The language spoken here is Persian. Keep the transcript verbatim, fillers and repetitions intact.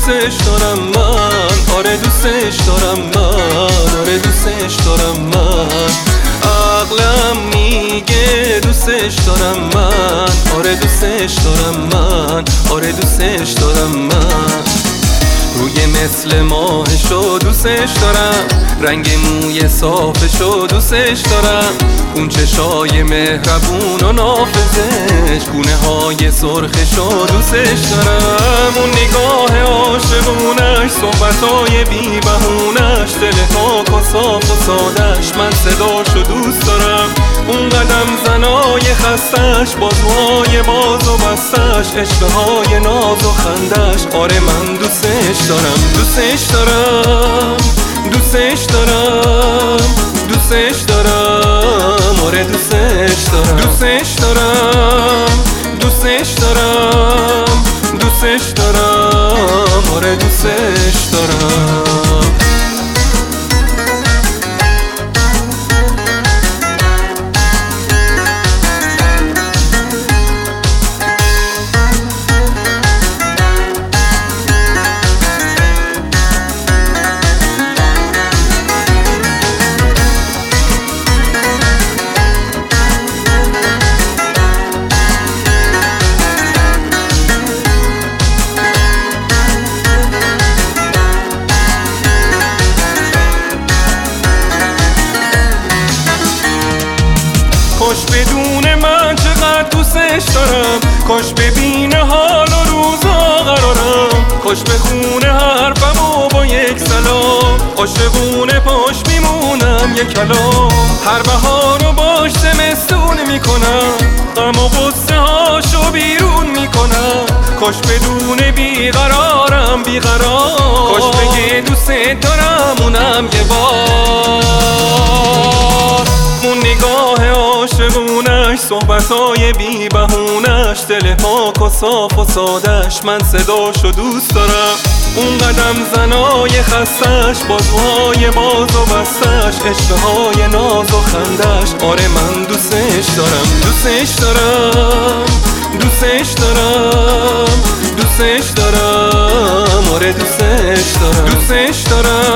دوستش دارم من، آره دوستش دارم من، آره دوستش دارم من. عقلم میگه دوستش دارم من، آره دوستش دارم من، آره دوستش دارم من. روی مثل ماهشو دوستش دارم، رنگ موی صافشو دوستش دارم، اون چشای مهربون و نافذش، گونه های سرخشو دوستش دارم. اون نگاه عاشقونش، صحبتای بی بهونش، دل پاک و صاف و سادش، من صداشو دوست دارم. اون قدم زنای خستش، بازوهای باز و بستش، عشقهای ناز و خندش، آره من دوستش دارم، دوستش دارم، دوستش دارم، دوستش دارم، آره دوستش دارم، دوستش دارم، دوستش دارم، دوستش دارم، آره دوستش دارم. کاش بدون من چقدر دوستش دارم، کاش ببینه حال و روزا قرارم، کاش بخونه حرفمو با یک سلام، عاشقونه پاش میمونم یک کلام. هر بهارو باش زمستون میکنم، غم و غصه هاشو بیرون میکنم، کاش بدون بیقرارم بیقرار، کاش بگه دوست دارم اونم یه بار. اون نگاه عاشقونش، صحبتای بی بهونش، دل پاک و صاف و سادش، من صداشو دوست دارم. اون قدم زنای خستش، بازوهای باز و بستش، عشقهای ناز و خندش، آره من دوستش دارم، دوستش دارم، دوستش دارم، دوستش دارم، آره دوستش دارم، دوستش دارم،